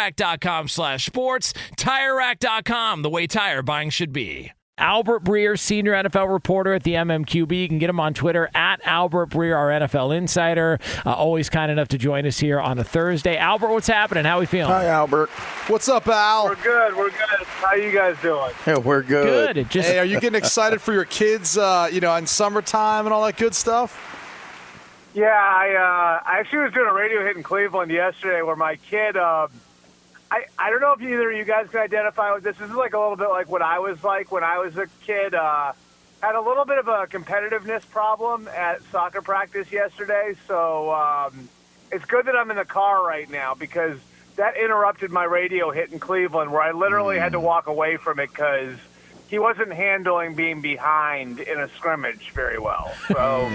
TireRack.com/sports. TireRack.com, the way tire buying should be. Albert Breer, senior NFL reporter at the MMQB. You can get him on Twitter at Albert Breer, our NFL insider. Always kind enough to join us here on a Thursday. Albert, what's happening? How are we feeling? Hi, Albert. What's up, Al? We're good. How you guys doing? Yeah, we're good. Hey, are you getting excited for your kids, in summertime and all that good stuff? Yeah, I actually was doing a radio hit in Cleveland yesterday where my kid I don't know if either of you guys can identify with this. This is like a little bit like what I was like when I was a kid. Had a little bit of a competitiveness problem at soccer practice yesterday. So it's good that I'm in the car right now because that interrupted my radio hit in Cleveland where I literally had to walk away from it because he wasn't handling being behind in a scrimmage very well. So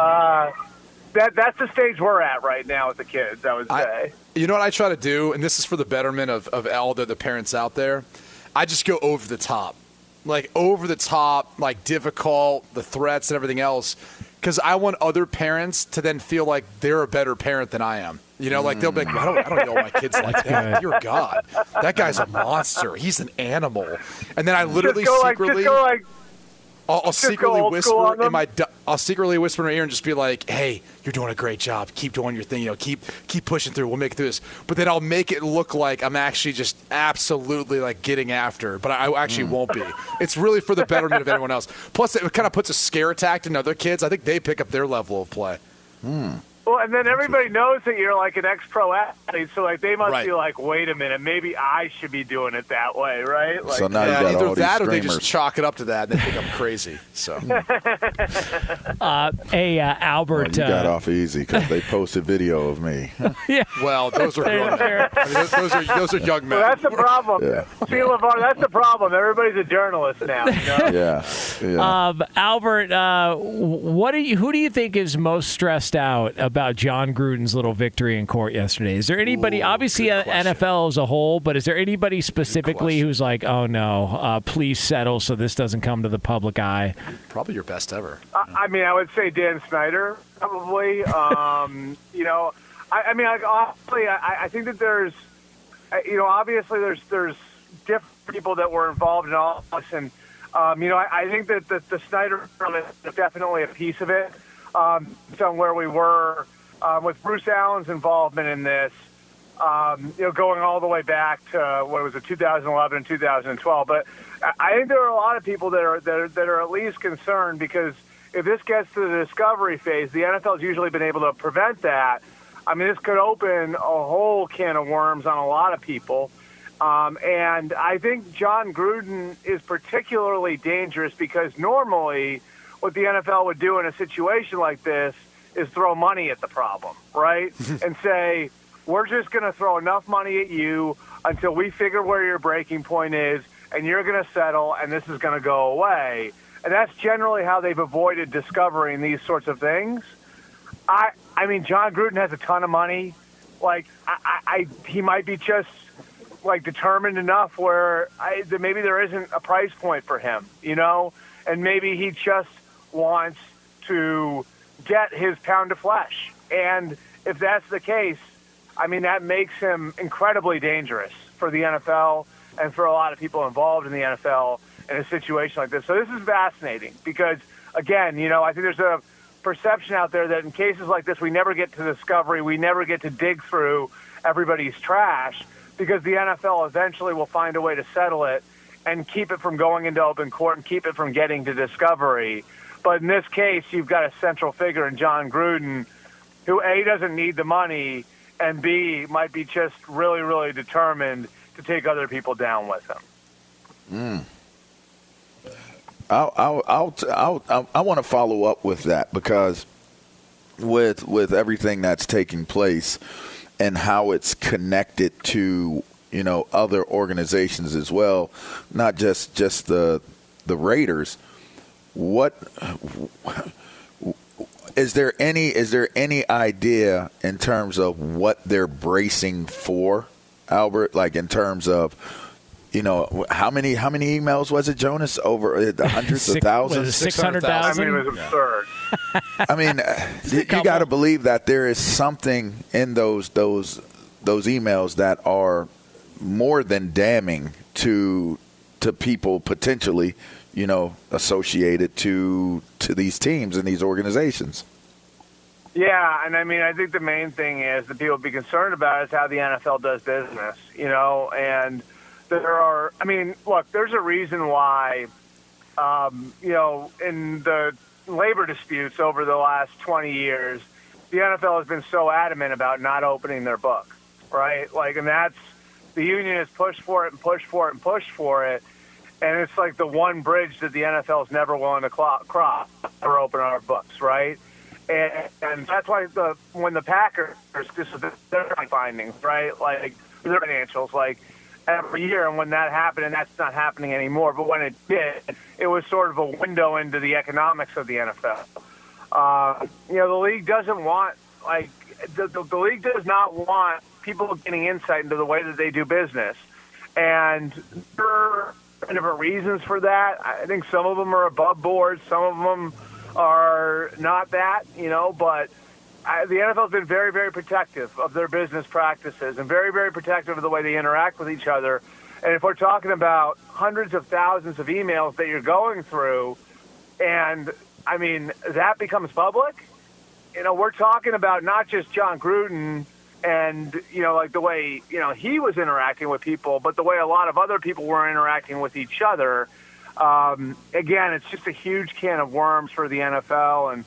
that's the stage we're at right now with the kids, I would say. You know what I try to do, and this is for the betterment of all the parents out there, I just go over the top. Like, difficult, the threats and everything else, because I want other parents to then feel like they're a better parent than I am. Like, they'll be like, I don't yell at my kids like that. You're God. That guy's a monster. He's an animal. And then I literally secretly... I'll secretly whisper in my ear and just be like, "Hey, you're doing a great job. Keep doing your thing. Keep pushing through. We'll make it through this." But then I'll make it look like I'm actually just absolutely like getting after, but I actually won't be. It's really for the betterment of everyone else. Plus, it kind of puts a scare attack into other kids. I think they pick up their level of play. Well, and then everybody knows that you're like an ex-pro athlete, so like they must be like, wait a minute, maybe I should be doing it that way, right? Like, so now you got either all that these or they just chalk it up to that and they think I'm crazy. So, hey, Albert, you got off easy because they posted video of me. Yeah. Well, those are grown men. Those are young men. Well, that's the problem. Yeah. See, LeVar, that's the problem. Everybody's a journalist now. Yeah. Albert, who do you think is most stressed out about John Gruden's little victory in court yesterday? Is there anybody, obviously NFL as a whole, but is there anybody specifically who's like, oh no, please settle so this doesn't come to the public eye? Probably your best ever. I mean, I would say Dan Snyder, probably. You know, I mean, like, honestly, I think that there's, you know, obviously there's different people that were involved in all this, and you know, I think that the Snyder is definitely a piece of it. From where we were with Bruce Allen's involvement in this, you know, going all the way back to what was it, 2011 and 2012. But I think there are a lot of people that are at least concerned, because if this gets to the discovery phase, the NFL's usually been able to prevent that. I mean, this could open a whole can of worms on a lot of people. And I think John Gruden is particularly dangerous because normally what the NFL would do in a situation like this is throw money at the problem, right? And say, we're just going to throw enough money at you until we figure where your breaking point is, and you're going to settle, and this is going to go away. And that's generally how they've avoided discovering these sorts of things. I mean, John Gruden has a ton of money. Like, he might be just, like, determined enough where maybe there isn't a price point for him, you know? And maybe he just wants to get his pound of flesh. And if that's the case, I mean, that makes him incredibly dangerous for the NFL and for a lot of people involved in the NFL in a situation like this. So this is fascinating because, again, you know, I think there's a perception out there that in cases like this, we never get to discovery, we never get to dig through everybody's trash, because the NFL eventually will find a way to settle it and keep it from going into open court and keep it from getting to discovery. But in this case, you've got a central figure in John Gruden who, A, doesn't need the money, and B, might be just really, really determined to take other people down with him. I want to follow up with that, because with everything that's taking place and how it's connected to, you know, other organizations as well, not just the Raiders. What is there any idea in terms of what they're bracing for, Albert? Like, in terms of, you know, how many emails was it, Jonas? Over the hundreds of thousands? 600,000? I mean, it was absurd. I mean, you got to believe that there is something in those emails that are more than damning to people potentially, you know, associated to these teams and these organizations. Yeah, and I mean, I think the main thing is that people be concerned about is how the NFL does business, you know, and there are, I mean, look, there's a reason why, you know, in the labor disputes over the last 20 years, the NFL has been so adamant about not opening their book, right? Like, and that's, the union has pushed for it and pushed for it and pushed for it, and it's like the one bridge that the NFL is never willing to cross or open our books, right? And that's why when the Packers, this is their findings, right? Like, their financials, like, every year, and when that happened, and that's not happening anymore, but when it did, it was sort of a window into the economics of the NFL. You know, the league doesn't want, like, the league does not want people getting insight into the way that they do business. And there are different reasons for that. I think some of them are above board, some of them are not that, you know, but the NFL has been very, very protective of their business practices and very, very protective of the way they interact with each other. And if we're talking about hundreds of thousands of emails that you're going through, and, I mean, that becomes public, you know, we're talking about not just John Gruden and, you know, like the way, you know, he was interacting with people, but the way a lot of other people were interacting with each other. Again, it's just a huge can of worms for the NFL, and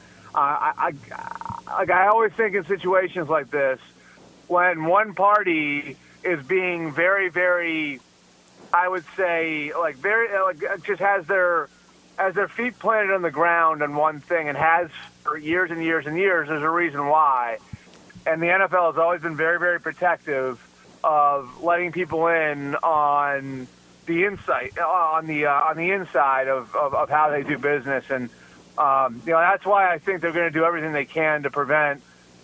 I always think in situations like this, when one party is being very, very, I would say, like, very, like, just has their feet planted on the ground on one thing and has for years and years and years, there's a reason why. And the NFL has always been very, very protective of letting people in on the insight, on the inside of how they do business. And, you know, that's why I think they're going to do everything they can to prevent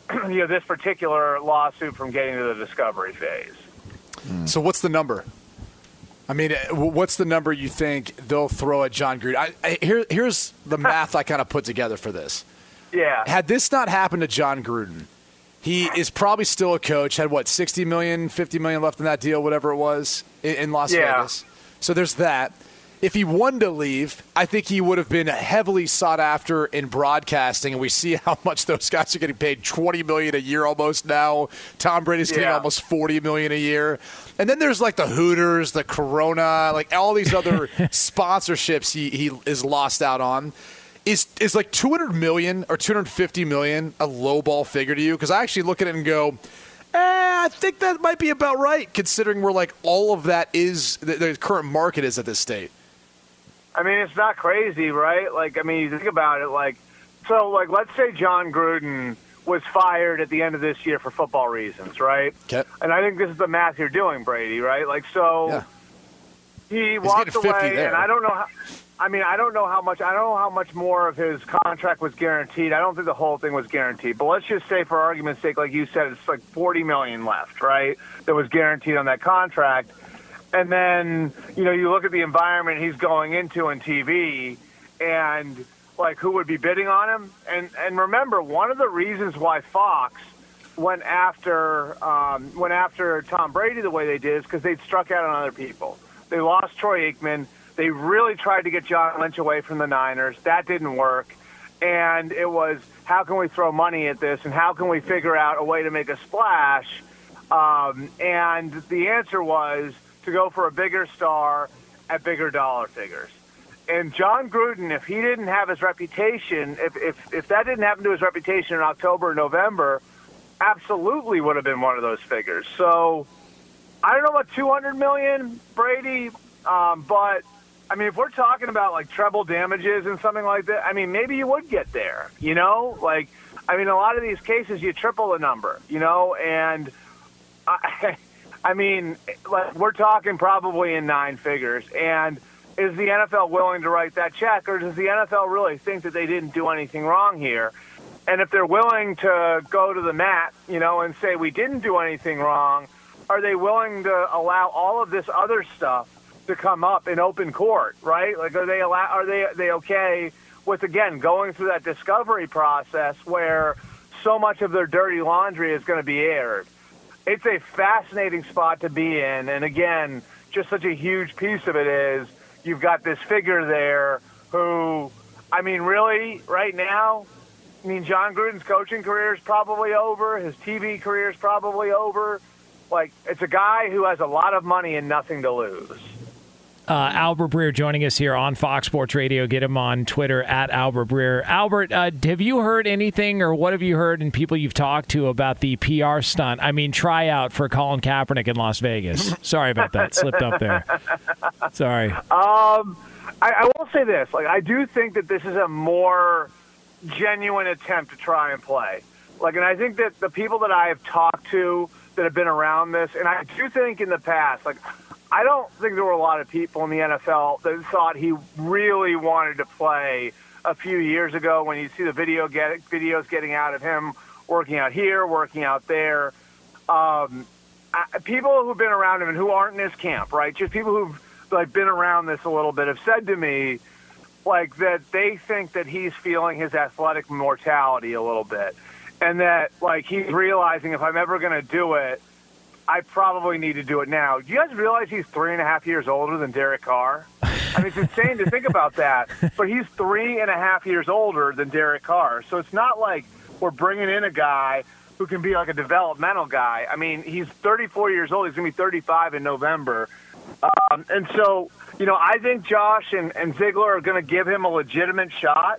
this particular lawsuit from getting to the discovery phase. So what's the number? I mean, what's the number you think they'll throw at John Gruden? Here's the math I kind of put together for this. Yeah. Had this not happened to John Gruden, he is probably still a coach. Had, what, $60 million, $50 million left in that deal, whatever it was, in Las Vegas. So there's that. If he wanted to leave, I think he would have been heavily sought after in broadcasting, and we see how much those guys are getting paid, $20 million a year almost now. Tom Brady's getting almost $40 million a year. And then there's like the Hooters, the Corona, like all these other sponsorships he is lost out on. Is like $200 million or $250 million a lowball figure to you? Because I actually look at it and go, I think that might be about right, considering where like all of that is the current market is at this state. I mean, it's not crazy, right? Like, I mean, you think about it, let's say John Gruden was fired at the end of this year for football reasons, right? Okay. And I think this is the math you're doing, Brady, right? Like, so he walked away, and I don't know how. I mean, I don't know how much more of his contract was guaranteed. I don't think the whole thing was guaranteed. But let's just say, for argument's sake, like you said, it's like $40 million left, right? That was guaranteed on that contract. And then, you look at the environment he's going into in TV and, like, who would be bidding on him. And remember, one of the reasons why Fox went after Tom Brady the way they did is because they'd struck out on other people. They lost Troy Aikman. They really tried to get John Lynch away from the Niners. That didn't work. And it was, how can we throw money at this, and how can we figure out a way to make a splash? And the answer was to go for a bigger star at bigger dollar figures. And John Gruden, if he didn't have his reputation, if that didn't happen to his reputation in October or November, absolutely would have been one of those figures. So I don't know about $200 million, Brady, but I mean, if we're talking about like treble damages and something like that, I mean, maybe you would get there, Like, I mean, a lot of these cases, you triple the number, and I mean, like, we're talking probably in nine figures. And is the NFL willing to write that check, or does the NFL really think that they didn't do anything wrong here? And if they're willing to go to the mat, and say we didn't do anything wrong, are they willing to allow all of this other stuff to come up in open court, right? Like, are they okay with, again, going through that discovery process where so much of their dirty laundry is going to be aired? It's a fascinating spot to be in. And again, just such a huge piece of it is you've got this figure there who, I mean, really, right now, I mean, John Gruden's coaching career is probably over. His TV career is probably over. Like, it's a guy who has a lot of money and nothing to lose. Albert Breer joining us here on Fox Sports Radio. Get him on Twitter at Albert Breer. Albert, have you heard anything, or what have you heard in people you've talked to about the PR stunt? I mean, tryout for Colin Kaepernick in Las Vegas. Sorry about that. Slipped up there. Sorry. I will say this. Like, I do think that this is a more genuine attempt to try and play. Like, and I think that the people that I have talked to that have been around this, and I do think in the past, like, I don't think there were a lot of people in the NFL that thought he really wanted to play a few years ago when you see the videos getting out of him working out here, working out there. People who've been around him and who aren't in his camp, right? Just people who've like been around this a little bit have said to me, like, that they think that he's feeling his athletic mortality a little bit, and that, like, he's realizing, if I'm ever going to do it, I probably need to do it now. Do you guys realize he's 3.5 years older than Derek Carr? I mean, it's insane to think about that, but he's 3.5 years older than Derek Carr. So it's not like we're bringing in a guy who can be like a developmental guy. I mean, he's 34 years old. He's going to be 35 in November. And so, I think Josh and Ziegler are going to give him a legitimate shot.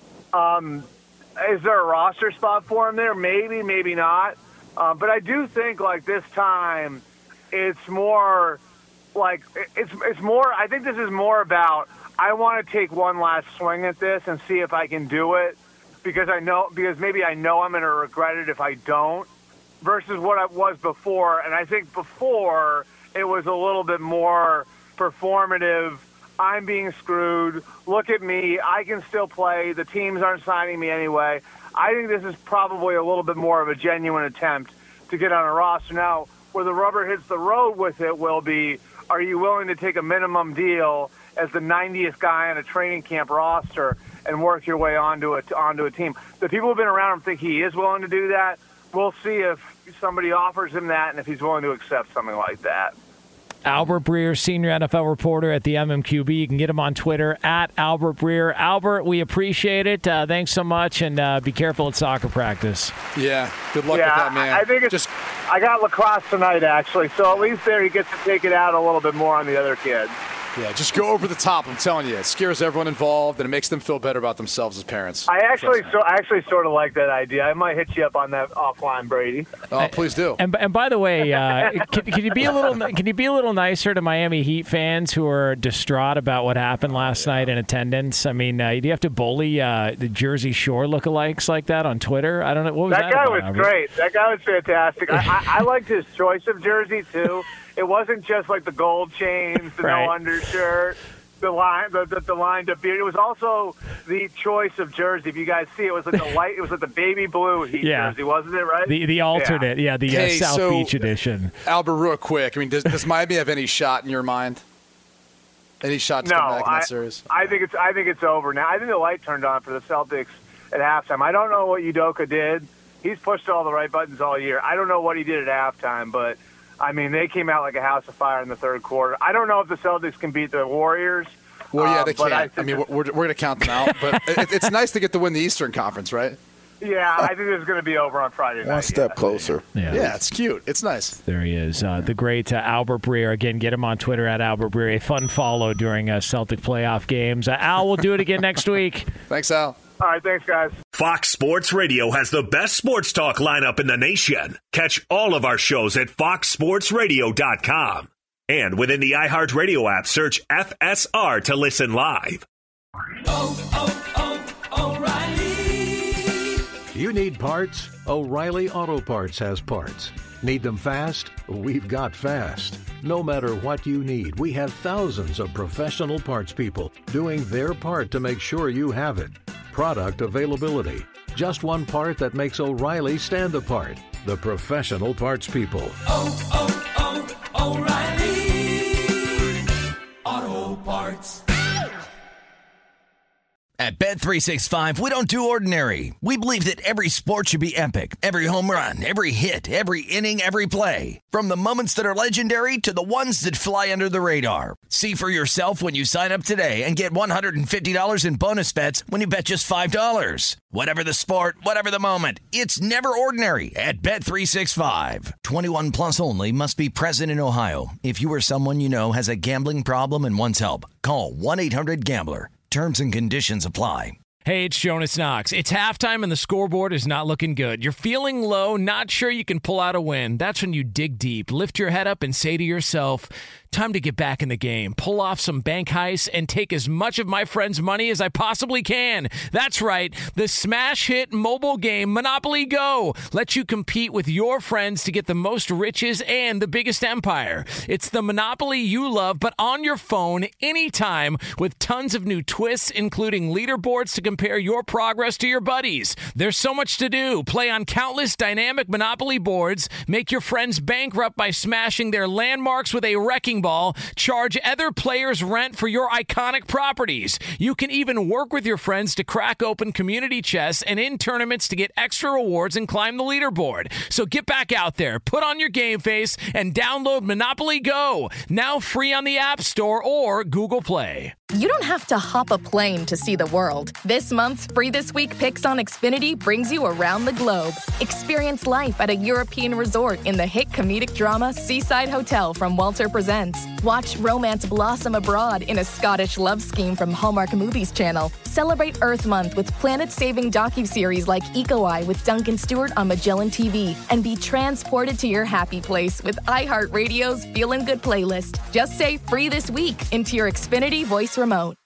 Is there a roster spot for him there? Maybe, maybe not. But I do think, like, this time it's more like it's more. I think this is more about, I want to take one last swing at this and see if I can do it, because maybe I know I'm going to regret it if I don't, versus what I was before. And I think before it was a little bit more performative. I'm being screwed. Look at me. I can still play. The teams aren't signing me anyway. I think this is probably a little bit more of a genuine attempt to get on a roster. Now, where the rubber hits the road with it will be, are you willing to take a minimum deal as the 90th guy on a training camp roster and work your way onto a team? The people who've been around him think he is willing to do that. We'll see if somebody offers him that and if he's willing to accept something like that. Albert Breer, senior NFL reporter at the MMQB. You can get him on Twitter at Albert Breer. Albert, we appreciate it. Thanks so much, and be careful at soccer practice. Yeah, good luck with that, man. I think I got lacrosse tonight, actually, so at least there he gets to take it out a little bit more on the other kids. Yeah, just go over the top. I'm telling you, it scares everyone involved, and it makes them feel better about themselves as parents. I actually sort of like that idea. I might hit you up on that offline, Brady. Oh, please do. And by the way, can you be a little nicer to Miami Heat fans who are distraught about what happened last night in attendance? I mean, do you have to bully the Jersey Shore lookalikes like that on Twitter? I don't know. What was that guy about, was great. That guy was fantastic. I liked his choice of jersey too. It wasn't just like the gold chains, the no undershirt, the line to beard. It was also the choice of jersey. If you guys see, it was like the baby blue Heat jersey, wasn't it? Right? The alternate, the South Beach edition. Albert, real quick. I mean, does Miami have any shot in your mind? Any shot to come back in that series? I think it's over now. I think the light turned on for the Celtics at halftime. I don't know what Udoka did. He's pushed all the right buttons all year. I don't know what he did at halftime, but I mean, they came out like a house of fire in the third quarter. I don't know if the Celtics can beat the Warriors. Well, yeah, they can't. I mean, we're going to count them out. But it's nice to get to win the Eastern Conference, right? Yeah, I think this is going to be over on Friday night. One step closer. Yeah, it's cute. It's nice. There he is. The great Albert Breer. Again, get him on Twitter at Albert Breer. A fun follow during Celtic playoff games. Al, we'll do it again next week. Thanks, Al. All right, thanks, guys. Fox Sports Radio has the best sports talk lineup in the nation. Catch all of our shows at foxsportsradio.com. And within the iHeartRadio app, search FSR to listen live. O'Reilly. You need parts? O'Reilly Auto Parts has parts. Need them fast? We've got fast. No matter what you need, we have thousands of professional parts people doing their part to make sure you have it. Product availability. Just one part that makes O'Reilly stand apart. The professional parts people. O'Reilly Auto Parts. At Bet365, we don't do ordinary. We believe that every sport should be epic. Every home run, every hit, every inning, every play. From the moments that are legendary to the ones that fly under the radar. See for yourself when you sign up today and get $150 in bonus bets when you bet just $5. Whatever the sport, whatever the moment, it's never ordinary at Bet365. 21 plus only. Must be present in Ohio. If you or someone you know has a gambling problem and wants help, call 1-800-GAMBLER. Terms and conditions apply. Hey, it's Jonas Knox. It's halftime and the scoreboard is not looking good. You're feeling low, not sure you can pull out a win. That's when you dig deep, lift your head up and say to yourself, time to get back in the game, pull off some bank heists, and take as much of my friends' money as I possibly can. That's right. The smash hit mobile game Monopoly Go lets you compete with your friends to get the most riches and the biggest empire. It's the Monopoly you love, but on your phone anytime with tons of new twists, including leaderboards to compare your progress to your buddies. There's so much to do. Play on countless dynamic Monopoly boards, make your friends bankrupt by smashing their landmarks with a wrecking ball, charge other players rent for your iconic properties. You can even work with your friends to crack open community chests and in tournaments to get extra rewards and climb the leaderboard. So get back out there, put on your game face, and download Monopoly Go, now free on the App Store or Google Play. You don't have to hop a plane to see the world. This month's Free This Week Picks on Xfinity brings you around the globe. Experience life at a European resort in the hit comedic drama Seaside Hotel from Walter Presents. Watch romance blossom abroad in a Scottish love scheme from Hallmark Movies Channel. Celebrate Earth Month with planet-saving docuseries like Eco-Eye with Duncan Stewart on Magellan TV. And be transported to your happy place with iHeartRadio's Feelin' Good playlist. Just say Free This Week into your Xfinity voice remote.